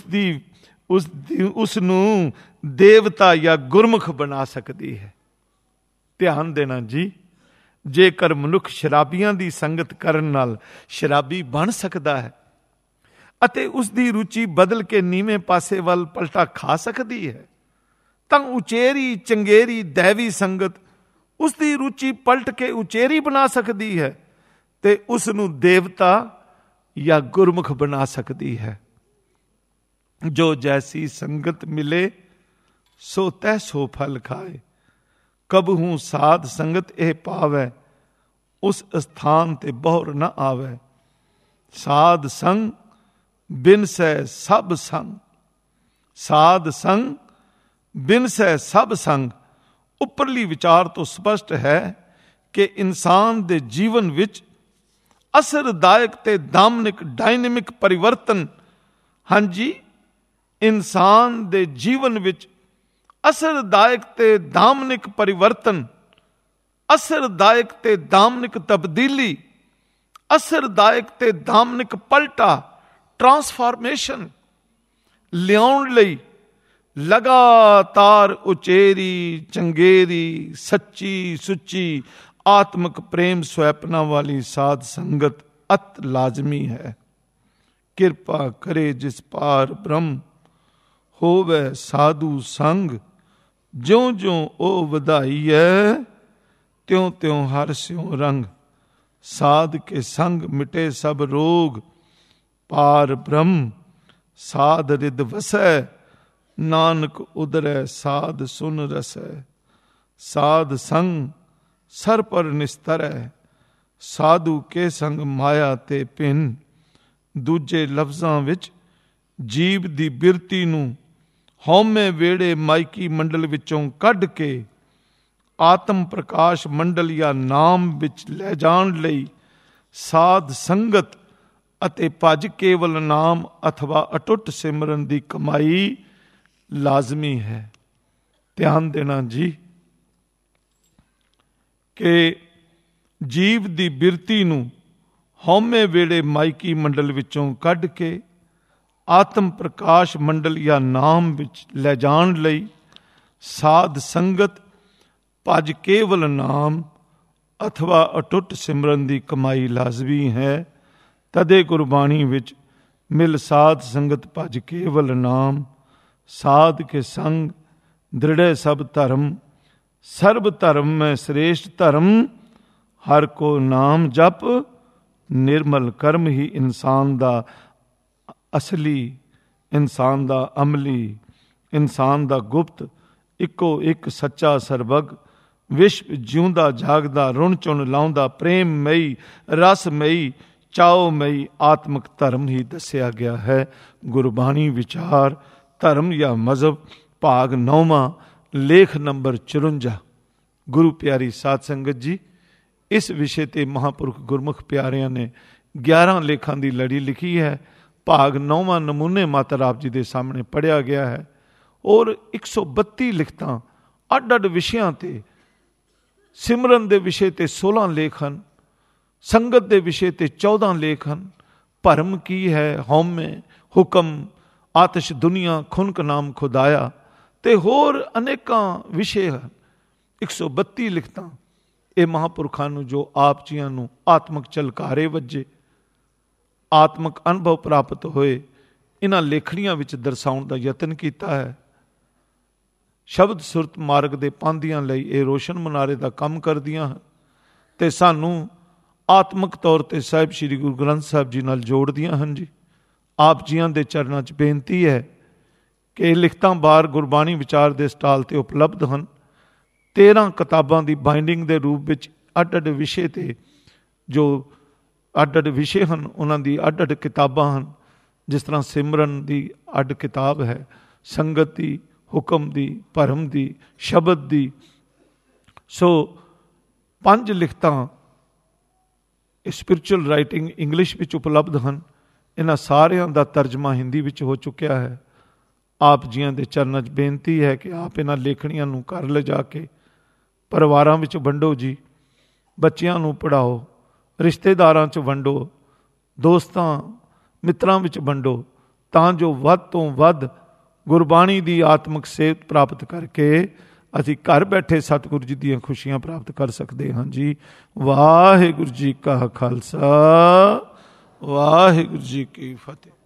ਉਸ ਨੂੰ ਦੇਵਤਾ ਜਾਂ ਗੁਰਮੁਖ ਬਣਾ ਸਕਦੀ ਹੈ। ਧਿਆਨ ਦੇਣਾ ਜੀ, ਜੇਕਰ ਮਨੁੱਖ ਸ਼ਰਾਬੀਆਂ ਦੀ ਸੰਗਤ ਕਰਨ ਨਾਲ ਸ਼ਰਾਬੀ ਬਣ ਸਕਦਾ ਹੈ ਅਤੇ ਉਸ ਦੀ ਰੁਚੀ ਬਦਲ ਕੇ ਨੀਵੇਂ ਪਾਸੇ ਵੱਲ ਪਲਟਾ ਖਾ ਸਕਦੀ ਹੈ, ਤਾਂ ਉਚੇਰੀ, ਚੰਗੇਰੀ, ਦੈਵੀ ਸੰਗਤ ਉਸ ਦੀ ਰੁਚੀ ਪਲਟ ਕੇ ਉਚੇਰੀ ਬਣਾ ਸਕਦੀ ਹੈ ਤੇ ਉਸ ਨੂੰ ਦੇਵਤਾ ਜਾਂ ਗੁਰਮੁਖ ਬਣਾ ਸਕਦੀ ਹੈ। ਜੋ ਜੈਸੀ ਸੰਗਤ ਮਿਲੇ ਸੋ ਤੈਸੋ ਫਲ ਖਾਏ। ਕਬਹੂ ਸਾਧ ਸੰਗਤ ਇਹ ਪਾਵੈ, ਉਸ ਸਥਾਨ ਤੇ ਬਹੁਰ ਨਾ ਆਵੈ। ਸਾਧ ਸੰਗ ਬਿਨਸੈ ਸਭ ਸੰਗ, ਸਾਧ ਸੰਗ ਬਿਨਸੈ ਸਭ ਸੰਗ। ਉੱਪਰਲੀ ਵਿਚਾਰ ਤੋਂ ਸਪਸ਼ਟ ਹੈ ਕਿ ਇਨਸਾਨ ਦੇ ਜੀਵਨ ਵਿੱਚ ਅਸਰਦਾਇਕ ਤੇ ਦਾਮਨਿਕ ਡਾਇਨਾਮਿਕ ਪਰਿਵਰਤਨ, ਹਾਂਜੀ, ਇਨਸਾਨ ਦੇ ਜੀਵਨ ਵਿੱਚ ਅਸਰਦਾਇਕ ਤੇ ਦਾਮਨਿਕ ਪਰਿਵਰਤਨ, ਅਸਰਦਾਇਕ ਤੇ ਦਾਮਨਿਕ ਤਬਦੀਲੀ, ਅਸਰਦਾਇਕ ਤੇ ਦਾਮਨਿਕ ਪਲਟਾ, ਟਰਾਂਸਫਾਰਮੇਸ਼ਨ ਲਿਆਉਣ ਲਈ ਲਗਾਤਾਰ ਉਚੇਰੀ, ਚੰਗੇਰੀ, ਸੱਚੀ ਸੁੱਚੀ ਆਤਮਿਕ ਪ੍ਰੇਮ ਸੁਹੈਪਨਾ ਵਾਲੀ ਸਾਧ ਸੰਗਤ ਅਤ ਲਾਜ਼ਮੀ ਹੈ। ਕਿਰਪਾ ਕਰੇ ਜਿਸ ਪਾਰ ਬ੍ਰਹਮ, ਹੋਵੇ ਸਾਧੂ ਸੰਗ। ਜਿਉਂ ਜਿਉਂ ਉਹ ਵਧਾਈ ਹੈ, ਤਿਉਂ ਤਿਉਂ ਹਰ ਸਿਉ ਰੰਗ। ਸਾਧ ਕੇ ਸੰਗ ਮਿਟੇ ਸਭ ਰੋਗ, ਪਾਰ ਬ੍ਰਹਮ ਸਾਧ ਰਿਦ ਵਸੈ। ਨਾਨਕ ਉਦਰੈ ਸਾਧ ਸੁਨ ਰਸੈ। ਸਾਧ ਸੰਗ ਸਰ ਪਰ ਨਿਸਤਰੈ, ਸਾਧੂ ਕੇ ਸੰਗ ਮਾਇਆ ਤੇ ਭਿੰਨ। ਦੂਜੇ ਲਫ਼ਜ਼ਾਂ ਵਿੱਚ ਜੀਵ ਦੀ ਬਿਰਤੀ ਨੂੰ ਹਉਮੈ ਵੇੜੇ ਮਾਇਕੀ ਮੰਡਲ ਵਿੱਚੋਂ ਕੱਢ ਕੇ ਆਤਮ ਪ੍ਰਕਾਸ਼ ਮੰਡਲ ਜਾਂ ਨਾਮ ਵਿੱਚ ਲੈ ਜਾਣ ਲਈ ਸਾਧ ਸੰਗਤ ਅਤੇ ਭਜ ਕੇਵਲ ਨਾਮ ਅਥਵਾ ਅਟੁੱਟ ਸਿਮਰਨ ਦੀ ਕਮਾਈ ਲਾਜ਼ਮੀ ਹੈ। ਧਿਆਨ ਦੇਣਾ ਜੀ ਕਿ ਜੀਵ ਦੀ ਬਿਰਤੀ ਨੂੰ ਹਉਮੈ ਵੇੜੇ ਮਾਇਕੀ ਮੰਡਲ ਵਿੱਚੋਂ ਕੱਢ ਕੇ ਆਤਮ ਪ੍ਰਕਾਸ਼ ਮੰਡਲ ਜਾਂ ਨਾਮ ਵਿੱਚ ਲੈ ਜਾਣ ਲਈ ਸਾਧ ਸੰਗਤ, ਭਜ ਕੇਵਲ ਨਾਮ ਅਥਵਾ ਅਟੁੱਟ ਸਿਮਰਨ ਦੀ ਕਮਾਈ ਲਾਜ਼ਮੀ ਹੈ। ਤਦੇ ਗੁਰਬਾਣੀ ਵਿੱਚ ਮਿਲ ਸਾਧ ਸੰਗਤ ਭਜ ਕੇਵਲ ਨਾਮ, ਸਾਧ ਕੇ ਸੰਗ ਦ੍ਰਿੜੈ ਸਭ ਧਰਮ। ਸਰਬ ਧਰਮ ਮੈਂ ਸ੍ਰੇਸ਼ਟ ਧਰਮ, ਹਰ ਕੋ ਨਾਮ ਜਪ। ਨਿਰਮਲ ਕਰਮ ਹੀ ਇਨਸਾਨ ਦਾ ਅਸਲੀ, ਇਨਸਾਨ ਦਾ ਅਮਲੀ, ਇਨਸਾਨ ਦਾ ਗੁਪਤ, ਇੱਕੋ ਇੱਕ ਸੱਚਾ ਸਰਬੱਗ, ਵਿਸ਼ਵ ਜਿਉਂਦਾ ਜਾਗਦਾ, ਰੁਣ ਚੁਣ ਲਾਉਂਦਾ, ਪ੍ਰੇਮ ਮਈ, ਰਸ ਮਈ, ਚਾਓ ਮਈ ਆਤਮਿਕ ਧਰਮ ਹੀ ਦੱਸਿਆ ਗਿਆ ਹੈ। ਗੁਰਬਾਣੀ ਵਿਚਾਰ ਧਰਮ ਜਾਂ ਮਜ਼ਹਬ ਭਾਗ 9ਵਾਂ, ਲੇਖ ਨੰਬਰ 54। ਗੁਰੂ ਪਿਆਰੀ ਸਾਧ ਸੰਗਤ ਜੀ, ਇਸ ਵਿਸ਼ੇ ਤੇ ਮਹਾਂਪੁਰਖ ਗੁਰਮੁਖ ਪਿਆਰਿਆਂ ਨੇ 11 ਲੇਖਾਂ ਦੀ ਲੜੀ ਲਿਖੀ ਹੈ। ਭਾਗ 9ਵਾਂ ਨਮੂਨੇ ਮਾਤਰ ਆਪ ਜੀ ਦੇ ਸਾਹਮਣੇ ਪੜ੍ਹਿਆ ਗਿਆ ਹੈ ਔਰ 132 ਲਿਖਤਾਂ ਅੱਡ ਅੱਡ ਵਿਸ਼ਿਆਂ ਤੇ, ਸਿਮਰਨ ਦੇ ਵਿਸ਼ੇ ਤੇ 16 ਲੇਖ ਹਨ, ਸੰਗਤ ਦੇ ਵਿਸ਼ੇ ਤੇ 14 ਲੇਖ ਹਨ। ਭਰਮ ਕੀ ਹੈ, ਹਉਮੈ, ਹੁਕਮ, ਆਤਿਸ਼ ਦੁਨੀਆ, ਖੁਨਕ ਨਾਮ ਖੁਦਾਇਆ ਤੇ ਹੋਰ ਅਨੇਕਾਂ ਵਿਸ਼ੇ ਹਨ। 132 ਲਿਖਤਾਂ ਇਹ ਮਹਾਂਪੁਰਖਾਂ ਨੂੰ ਜੋ ਆਪ ਜੀਆਂ ਨੂੰ ਆਤਮਿਕ ਝਲਕਾਰੇ ਵੱਜੇ, ਆਤਮਿਕ ਅਨੁਭਵ ਪ੍ਰਾਪਤ ਹੋਏ, ਇਹਨਾਂ ਲੇਖਣੀਆਂ ਵਿੱਚ ਦਰਸਾਉਣ ਦਾ ਯਤਨ ਕੀਤਾ ਹੈ। ਸ਼ਬਦ ਸੁਰਤ ਮਾਰਗ ਦੇ ਪਾਂਧਿਆਂ ਲਈ ਇਹ ਰੋਸ਼ਨ ਮੁਨਾਰੇ ਦਾ ਕੰਮ ਕਰਦੀਆਂ ਹਨ ਤੇ ਸਾਨੂੰ ਆਤਮਿਕ ਤੌਰ ਤੇ ਸਾਹਿਬ ਸ੍ਰੀ ਗੁਰੂ ਗ੍ਰੰਥ ਸਾਹਿਬ ਜੀ ਨਾਲ ਜੋੜਦੀਆਂ ਹਨ ਜੀ। ਆਪ ਜੀਆਂ ਦੇ ਚਰਨਾਂ 'ਚ ਬੇਨਤੀ ਹੈ ਕਿ ਇਹ ਲਿਖਤਾਂ ਬਾਰ ਗੁਰਬਾਣੀ ਵਿਚਾਰ ਦੇ ਸਟਾਲ ਤੇ ਉਪਲਬਧ ਹਨ। 13 ਕਿਤਾਬਾਂ ਦੀ ਬਾਈਂਡਿੰਗ ਦੇ ਰੂਪ ਵਿੱਚ ਅੱਡ-ਅੱਡ ਵਿਸ਼ੇ ਤੇ ਜੋ ਅੱਡ-ਅੱਡ ਵਿਸ਼ੇ ਹਨ ਉਹਨਾਂ ਦੀ ਅੱਡ-ਅੱਡ ਕਿਤਾਬਾਂ ਹਨ। ਜਿਸ ਤਰ੍ਹਾਂ ਸਿਮਰਨ ਦੀ ਅੱਡ ਕਿਤਾਬ ਹੈ, ਸੰਗਤ ਦੀ, ਹੁਕਮ ਦੀ, ਭਰਮ ਦੀ, ਸ਼ਬਦ ਦੀ। ਸੋ 5 ਲਿਖਤਾਂ ਸਪਿਰਚੁਅਲ ਰਾਈਟਿੰਗ ਇੰਗਲਿਸ਼ ਵਿੱਚ ਉਪਲਬਧ ਹਨ। ਇਹਨਾਂ ਸਾਰਿਆਂ ਦਾ ਤਰਜਮਾ ਹਿੰਦੀ ਵਿੱਚ ਹੋ ਚੁੱਕਿਆ ਹੈ। ਆਪ ਜੀਆਂ ਦੇ ਚਰਨਾਂ 'ਚ ਬੇਨਤੀ ਹੈ ਕਿ ਆਪ ਇਹਨਾਂ ਲੇਖਣੀਆਂ ਨੂੰ ਘਰ ਲਿਜਾ ਕੇ ਪਰਿਵਾਰਾਂ ਵਿੱਚ ਵੰਡੋ ਜੀ, ਬੱਚਿਆਂ ਨੂੰ ਪੜ੍ਹਾਓ, ਰਿਸ਼ਤੇਦਾਰਾਂ 'ਚ ਵੰਡੋ, ਦੋਸਤਾਂ ਮਿੱਤਰਾਂ ਵਿੱਚ ਵੰਡੋ, ਤਾਂ ਜੋ ਵੱਧ ਤੋਂ ਵੱਧ ਗੁਰਬਾਣੀ ਦੀ ਆਤਮਿਕ ਸੇਧ ਪ੍ਰਾਪਤ ਕਰਕੇ ਅਸੀਂ ਘਰ ਬੈਠੇ ਸਤਿਗੁਰੂ ਜੀ ਦੀਆਂ ਖੁਸ਼ੀਆਂ ਪ੍ਰਾਪਤ ਕਰ ਸਕਦੇ ਹਾਂ ਜੀ। ਵਾਹਿਗੁਰੂ ਜੀ ਕਾ ਖਾਲਸਾ, ਵਾਹਿਗੁਰੂ ਜੀ ਕੀ ਫਤਿਹ।